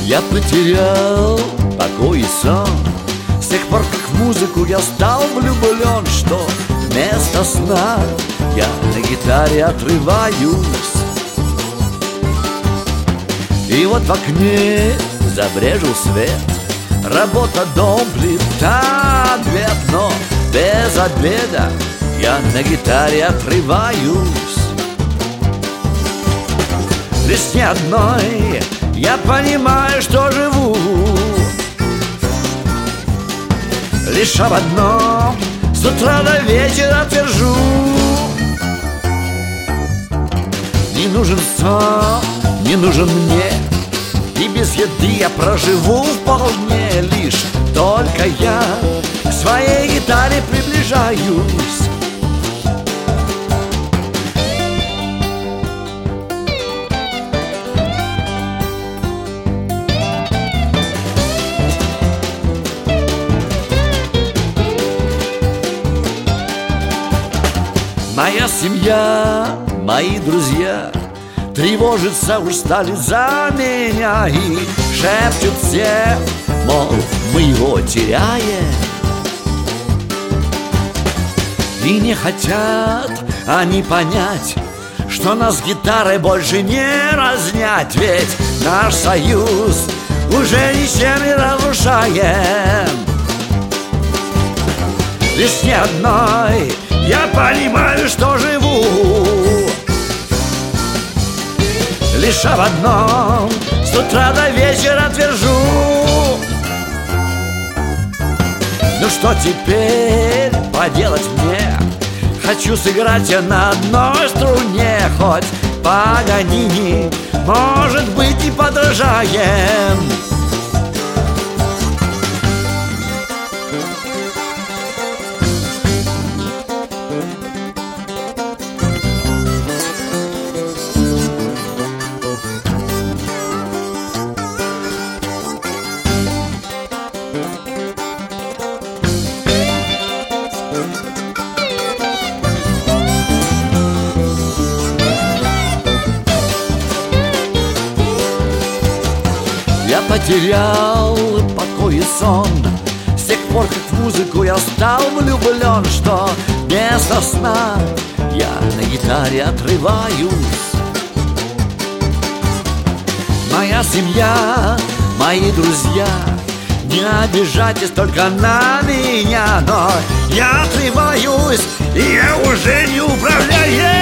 Я потерял покой и сон с тех пор, как в музыку я стал влюблен, что вместо сна я на гитаре отрываюсь. И вот в окне забрежил свет, работа, дом, плита, обед, но без обеда я на гитаре отрываюсь. Лишь не одной я понимаю, что живу, лишь об одном с утра до вечера твержу. Не нужен сон, не нужен мне, и без еды я проживу вполне. Лишь только я к своей гитаре приближаюсь. Моя семья, мои друзья тревожиться уж стали за меня и шепчут все, мол, мы его теряем. И не хотят они понять, что нас гитарой больше не разнять, ведь наш союз уже ничем не разрушаем. Лишь не одной я понимаю, что живу, лишь об одном с утра до вечера твержу. Ну что теперь поделать мне? Хочу сыграть я на одной струне, хоть Паганини, может быть, и подражаем. Я потерял покой и сон с тех пор, как в музыку я стал влюблен, что вместо сна я на гитаре отрываюсь. Моя семья, мои друзья, не обижайтесь только на меня, но я отрываюсь, и я уже не управляю.